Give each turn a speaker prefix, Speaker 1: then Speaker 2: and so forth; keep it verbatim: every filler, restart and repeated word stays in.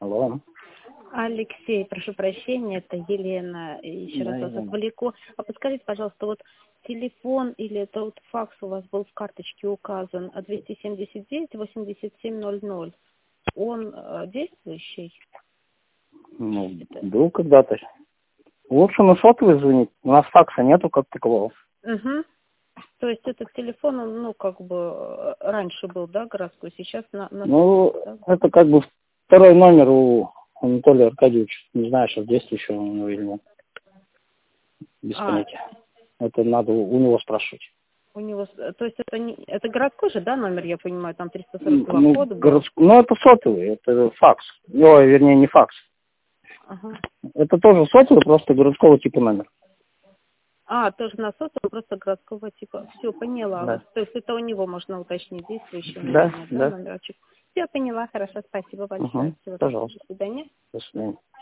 Speaker 1: Алло.
Speaker 2: Алексей, прошу прощения, это Елена, еще
Speaker 1: Да,
Speaker 2: раз вас
Speaker 1: Елена.
Speaker 2: отвлеку. А подскажите, пожалуйста, вот телефон или это вот факс у вас был в карточке указан двести семьдесят девять восемьдесят семь ноль ноль, он э, действующий?
Speaker 1: Ну,
Speaker 2: Это...
Speaker 1: был когда-то. Лучше на сотовый звонить. У нас факса нету как такового.
Speaker 2: Угу. То есть этот телефон, он, ну, как бы э, раньше был, да, городской, сейчас на... на...
Speaker 1: Ну,
Speaker 2: Да?
Speaker 1: это как бы второй номер у Анатолия Аркадьевича. Не знаю, что действующего у него или нет. Без
Speaker 2: А,
Speaker 1: понятия. Это надо у него спрашивать.
Speaker 2: у него, с- то есть это, не, это городской же, да, номер, я понимаю, там триста сорок два
Speaker 1: Ну,
Speaker 2: код был?
Speaker 1: городск- ну, это сотовый, это факс. Ой, вернее, не факс.
Speaker 2: Ага.
Speaker 1: Это тоже сотовый, просто городского типа номер.
Speaker 2: А, тоже на сотовом, просто городского типа. Все, поняла вас.
Speaker 1: Да.
Speaker 2: То есть это у него можно уточнить действующий,
Speaker 1: Да,
Speaker 2: наверное, да,
Speaker 1: да.
Speaker 2: номерочек. Все, поняла, хорошо, спасибо большое.
Speaker 1: Угу.
Speaker 2: Всего доброго, до
Speaker 1: Пожалуйста.
Speaker 2: свидания.
Speaker 1: До свидания.